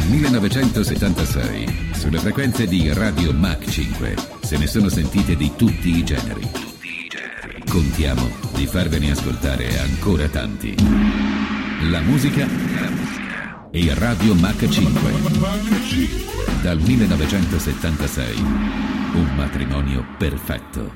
Dal 1976, sulle frequenze di Radio Mach 5, se ne sono sentite di tutti i generi. Contiamo di farvene ascoltare ancora tanti. La musica e Radio Mach 5. Dal 1976, un matrimonio perfetto.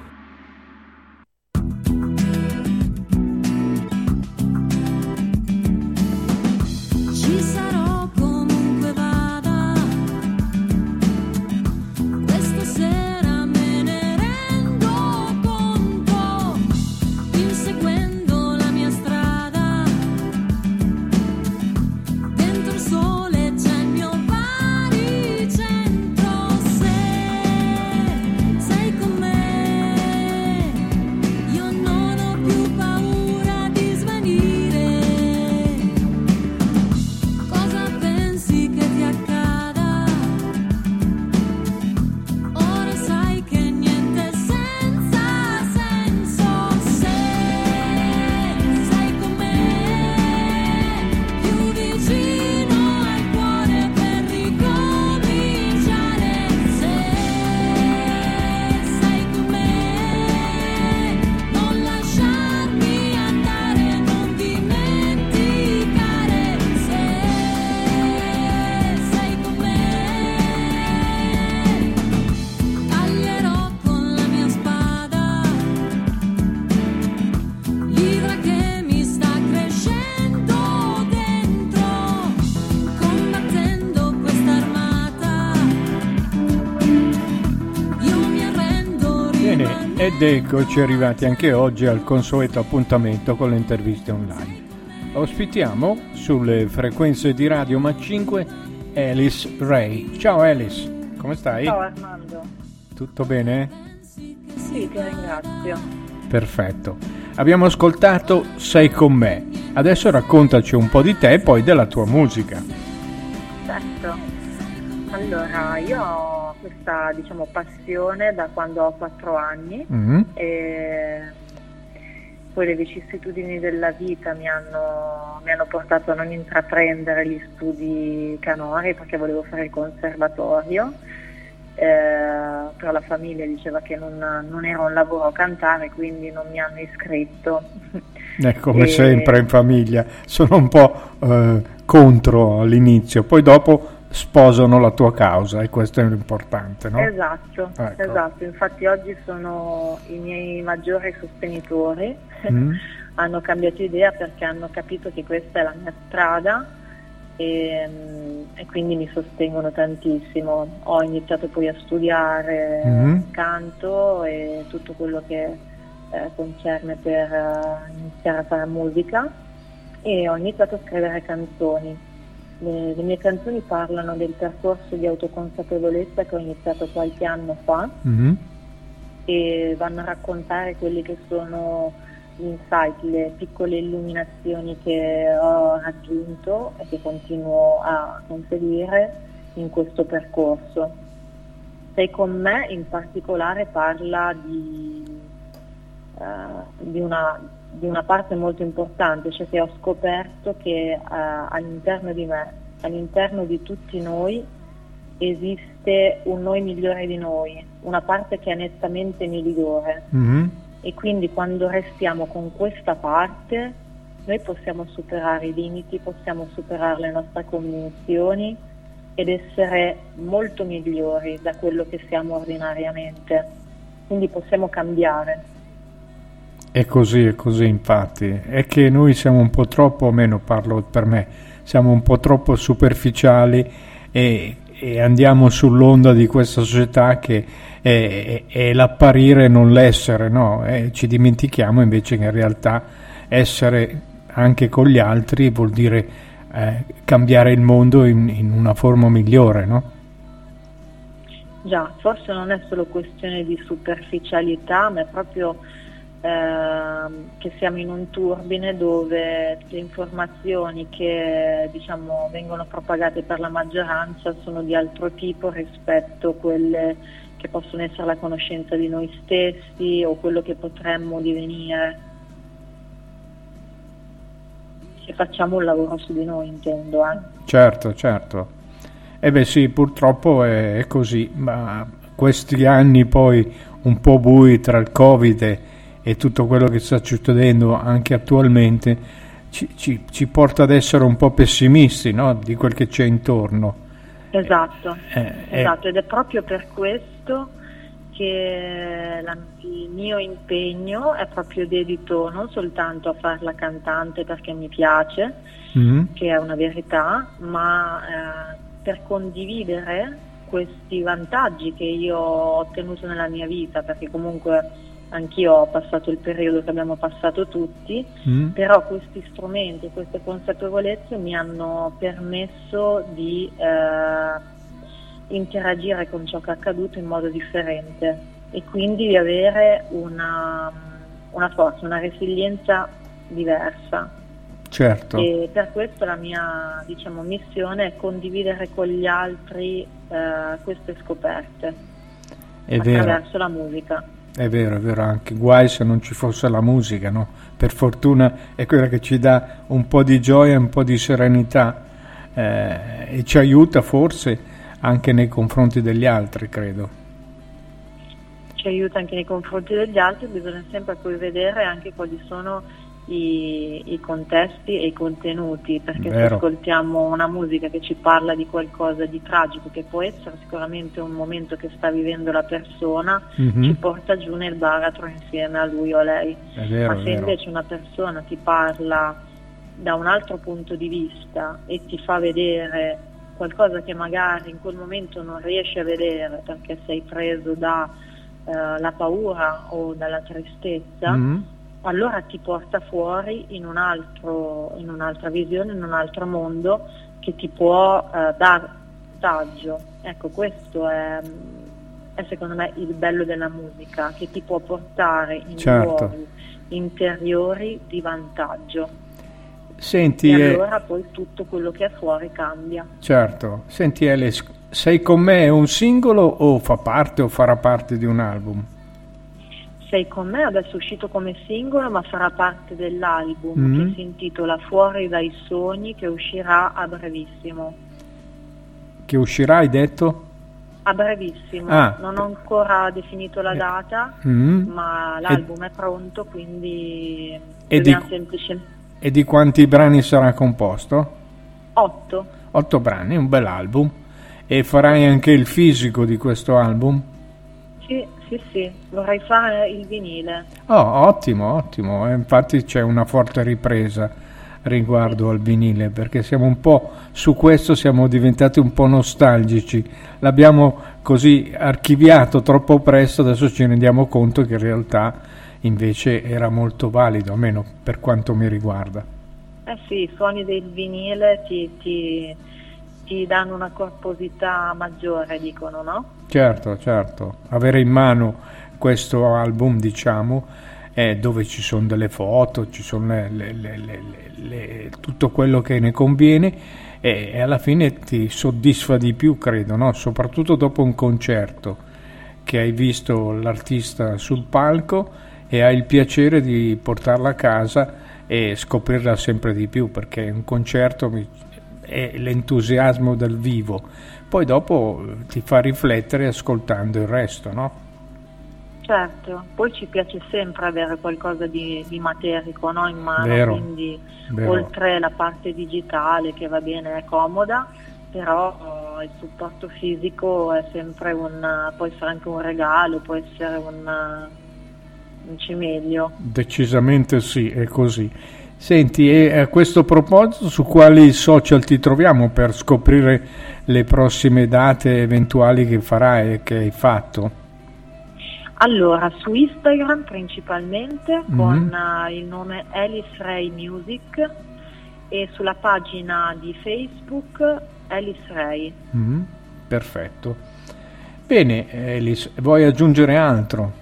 Ed eccoci arrivati anche oggi al consueto appuntamento con le interviste online. Ospitiamo sulle frequenze di Radio Mach 5 Alice Ray. Ciao Alice, come stai? Ciao Armando. Tutto bene? Sì, ti ringrazio. Perfetto. Abbiamo ascoltato Sei con me. Adesso raccontaci un po' di te e poi della tua musica. Certo. Allora, io ho questa, passione da quando ho 4 anni e poi le vicissitudini della vita mi hanno portato a non intraprendere gli studi canori perché volevo fare il conservatorio, però la famiglia diceva che non era un lavoro cantare, quindi non mi hanno iscritto. Come sempre in famiglia, sono un po' contro all'inizio, poi dopo sposano la tua causa e questo è l'importante, no? Esatto, ecco. Esatto, infatti oggi sono i miei maggiori sostenitori, hanno cambiato idea perché hanno capito che questa è la mia strada e quindi mi sostengono tantissimo. Ho iniziato poi a studiare canto e tutto quello che concerne per iniziare a fare musica e ho iniziato a scrivere canzoni. Le mie canzoni parlano del percorso di autoconsapevolezza che ho iniziato qualche anno fa e vanno a raccontare quelli che sono gli insight, le piccole illuminazioni che ho raggiunto e che continuo a conseguire in questo percorso. Sei con me in particolare parla di una parte molto importante, cioè che ho scoperto che all'interno di me, all'interno di tutti noi, esiste un noi migliore di noi, una parte che è nettamente migliore e quindi quando restiamo con questa parte noi possiamo superare i limiti, possiamo superare le nostre convinzioni ed essere molto migliori da quello che siamo ordinariamente, quindi possiamo cambiare. È così infatti, è che noi siamo un po' troppo, almeno parlo per me, siamo un po' troppo superficiali e andiamo sull'onda di questa società che è l'apparire e non l'essere, no? Ci dimentichiamo invece che in realtà essere anche con gli altri vuol dire cambiare il mondo in una forma migliore, no? Già, forse non è solo questione di superficialità, ma è proprio che siamo in un turbine dove le informazioni che vengono propagate per la maggioranza sono di altro tipo rispetto a quelle che possono essere la conoscenza di noi stessi o quello che potremmo divenire. E facciamo un lavoro su di noi, intendo. Certo. beh sì, purtroppo è così, ma questi anni poi un po' bui tra il Covid e tutto quello che sta succedendo anche attualmente ci porta ad essere un po' pessimisti, no? Di quel che c'è intorno. Esatto, esatto, ed è proprio per questo che il mio impegno è proprio dedito non soltanto a fare la cantante perché mi piace, che è una verità, ma per condividere questi vantaggi che io ho ottenuto nella mia vita, perché comunque anch'io ho passato il periodo che abbiamo passato tutti, però questi strumenti, queste consapevolezze mi hanno permesso di interagire con ciò che è accaduto in modo differente e quindi di avere una forza, una resilienza diversa. Certo. E per questo la mia, diciamo, missione è condividere con gli altri queste scoperte attraverso la musica. È vero, anche guai se non ci fosse la musica, no? Per fortuna è quella che ci dà un po' di gioia, un po' di serenità e ci aiuta forse anche nei confronti degli altri, credo. Ci aiuta anche nei confronti degli altri, bisogna sempre poi vedere anche quali sono i contesti e i contenuti, perché se ascoltiamo una musica che ci parla di qualcosa di tragico, che può essere sicuramente un momento che sta vivendo la persona, ci porta giù nel baratro insieme a lui o a lei. Ma se invece una persona ti parla da un altro punto di vista e ti fa vedere qualcosa che magari in quel momento non riesci a vedere perché sei preso dalla paura o dalla tristezza, allora ti porta fuori in un'altra visione, in un altro mondo che ti può dar taglio. Ecco, questo è secondo me il bello della musica, che ti può portare in luoghi interiori di vantaggio. Senti, e allora poi tutto quello che è fuori cambia. Certo. Senti Elis, Sei con me è un singolo o fa parte o farà parte di un album? Sei con me adesso è uscito come singolo, ma farà parte dell'album che si intitola Fuori dai sogni, che uscirà a brevissimo. Che uscirà, hai detto? A brevissimo, non ho ancora definito la data, ma l'album è pronto, quindi semplicemente. E di quanti brani sarà composto? 8. 8 brani, un bel album. E farai anche il fisico di questo album? Sì, vorrei fare il vinile. Ottimo. Infatti c'è una forte ripresa riguardo al vinile, perché siamo un po' su questo, siamo diventati un po' nostalgici. L'abbiamo così archiviato troppo presto, adesso ci rendiamo conto che in realtà invece era molto valido, almeno per quanto mi riguarda. Sì, i suoni del vinile ti danno una corposità maggiore, dicono, no? Certo. Avere in mano questo album, diciamo, dove ci sono delle foto, ci sono tutto quello che ne conviene, e alla fine ti soddisfa di più, credo, no? Soprattutto dopo un concerto che hai visto l'artista sul palco e hai il piacere di portarla a casa e scoprirla sempre di più, perché un concerto è l'entusiasmo del vivo, poi dopo ti fa riflettere ascoltando il resto, no? Certo, poi ci piace sempre avere qualcosa di materico, no, in mano, quindi oltre la parte digitale, che va bene, è comoda, però il supporto fisico è sempre può essere anche un regalo, può essere un cimelio. Decisamente sì, è così. Senti, e a questo proposito, su quali social ti troviamo per scoprire le prossime date eventuali che farai e che hai fatto? Allora, su Instagram principalmente con il nome Elis Ray Music, e sulla pagina di Facebook Elis Ray. Perfetto. Bene, Elis, vuoi aggiungere altro?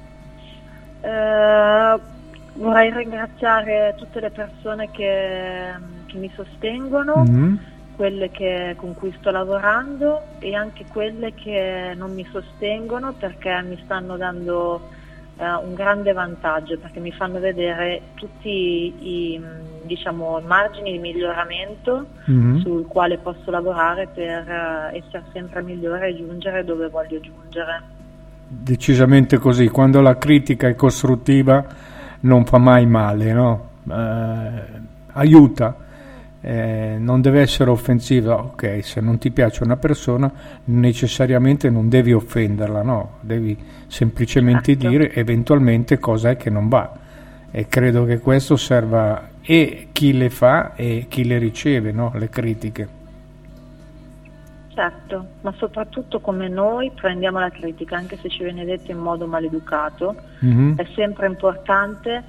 Vorrei ringraziare tutte le persone che mi sostengono, quelle con cui sto lavorando, e anche quelle che non mi sostengono perché mi stanno dando un grande vantaggio, perché mi fanno vedere tutti i margini di miglioramento sul quale posso lavorare per essere sempre migliore e giungere dove voglio giungere. Decisamente così, quando la critica è costruttiva non fa mai male, no? Aiuta. Non deve essere offensiva. Ok, se non ti piace una persona necessariamente non devi offenderla, no, devi semplicemente dire eventualmente cosa è che non va, e credo che questo serva e chi le fa e chi le riceve, no, le critiche. Certo, ma soprattutto come noi prendiamo la critica, anche se ci viene detto in modo maleducato, è sempre importante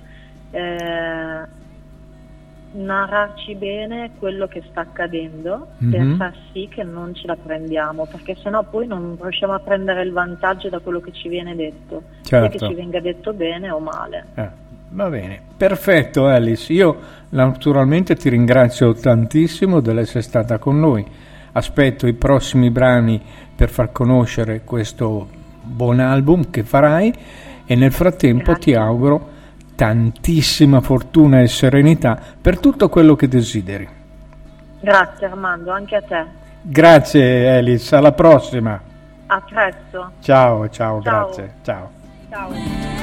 narrarci bene quello che sta accadendo per far sì che non ce la prendiamo, perché sennò poi non riusciamo a prendere il vantaggio da quello che ci viene detto, sia che ci venga detto bene o male. Va bene, perfetto Alice, io naturalmente ti ringrazio tantissimo dell'essere stata con noi, aspetto i prossimi brani per far conoscere questo buon album che farai, e nel frattempo ti auguro tantissima fortuna e serenità per tutto quello che desideri. Grazie Armando, anche a te. Grazie Alice, alla prossima. A presto. Ciao. Grazie. Ciao.